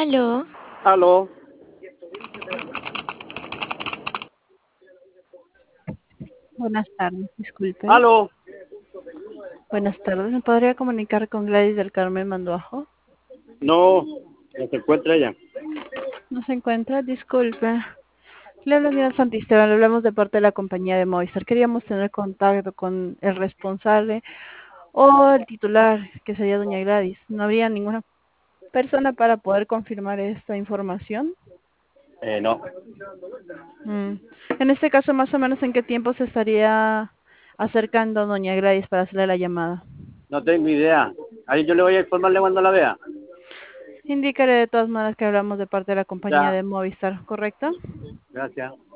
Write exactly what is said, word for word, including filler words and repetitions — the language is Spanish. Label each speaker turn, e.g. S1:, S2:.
S1: Aló,
S2: Aló,
S3: Buenas tardes, disculpe.
S2: aló.
S3: Buenas tardes, ¿me podría comunicar con Gladys del Carmen Manduajo?
S2: No, no se encuentra ella.
S3: No se encuentra, disculpe. Le habla Diana Santisteban, le hablamos de parte de la compañía de Movistar. Queríamos tener contacto con el responsable o el titular, que sería doña Gladys. ¿No habría ninguna persona para poder confirmar esta información?
S2: Eh, no,
S3: Mm. En este caso, más o menos, ¿en qué tiempo se estaría acercando doña Gladys para hacerle la llamada?
S2: no tengo idea. Ahí yo le voy a informarle cuando la vea.
S3: Indicaré de todas maneras que hablamos de parte de la compañía
S2: Ya,
S3: de Movistar, ¿correcto?
S2: gracias.